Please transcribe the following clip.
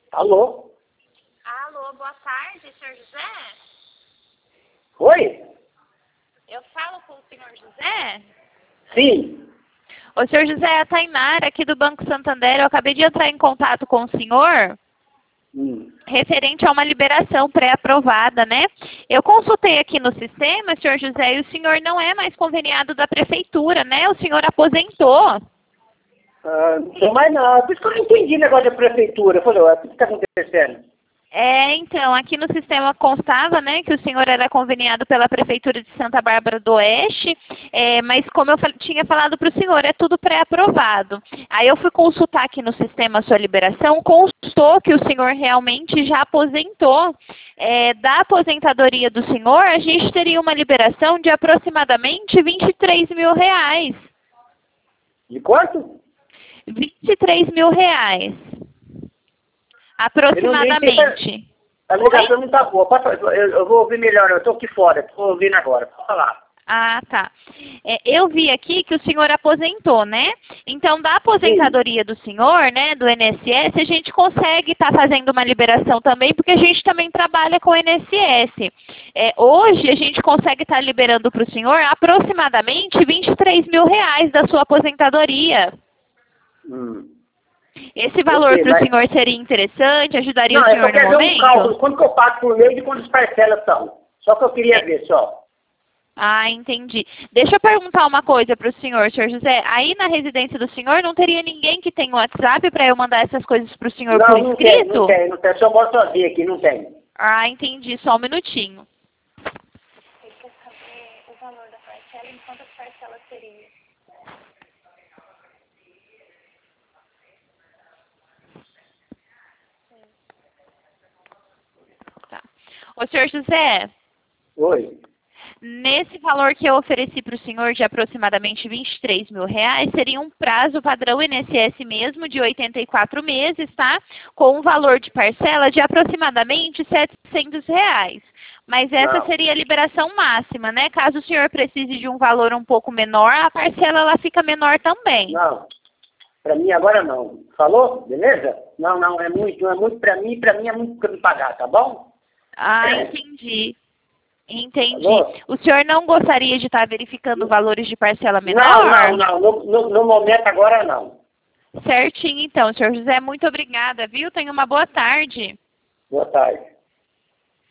Alô? Alô, boa tarde, senhor José? Oi? Eu falo com o senhor José? Sim. O senhor José é a Tainara, aqui do Banco Santander. Eu acabei de entrar em contato com o senhor referente a uma liberação pré-aprovada, né? Eu consultei aqui no sistema, senhor José, e o senhor não é mais conveniado da prefeitura, né? O senhor aposentou. Não sei mais não. Por isso que eu não entendi o negócio da prefeitura. Eu falei, ué, o que está acontecendo? Então, aqui no sistema constava, né, que o senhor era conveniado pela Prefeitura de Santa Bárbara do Oeste, mas como eu tinha falado para o senhor, é tudo pré-aprovado. Aí eu fui consultar aqui no sistema a sua liberação, constou que o senhor realmente já aposentou. Da aposentadoria do senhor, a gente teria uma liberação de aproximadamente R$ 23 mil. De quanto? R$ 23 mil. Aproximadamente. A ligação não está boa. Eu vou ouvir melhor. Eu estou aqui fora. Estou ouvindo agora. Pode falar. Ah, tá. Eu vi aqui que o senhor aposentou, né? Então, da aposentadoria do senhor, né, do INSS, a gente consegue estar fazendo uma liberação também, porque a gente também trabalha com o INSS. Hoje, a gente consegue estar liberando para o senhor aproximadamente R$ 23 mil da sua aposentadoria. Esse valor para o senhor seria interessante? Ajudaria o senhor no momento? Um cálculo. Quanto que eu pago por mês e quantas parcelas são? Só que eu queria ver, só. Ah, entendi. Deixa eu perguntar uma coisa para o senhor José. Aí na residência do senhor não teria ninguém que tenha um WhatsApp para eu mandar essas coisas para o senhor por escrito? Não tem. Só moro sozinho aqui, não tem. Ah, entendi. Só um minutinho. Ele quer saber o valor da parcela e quantas parcelas seria. Tá. Ô, senhor José. Oi. Nesse valor que eu ofereci para o senhor de aproximadamente R$ 23 mil, seria um prazo padrão INSS mesmo de 84 meses, tá? Com um valor de parcela de aproximadamente R$ 700. Mas essa seria a liberação máxima, né? Caso o senhor precise de um valor um pouco menor, a parcela ela fica menor também. Não. Para mim agora não. Falou? Beleza? Não é muito para mim é muito para me pagar, tá bom? Ah, entendi. Entendi. Alô? O senhor não gostaria de estar verificando valores de parcela menor? Não. No momento agora não. Certinho, então. Senhor José, muito obrigada, viu? Tenha uma boa tarde. Boa tarde.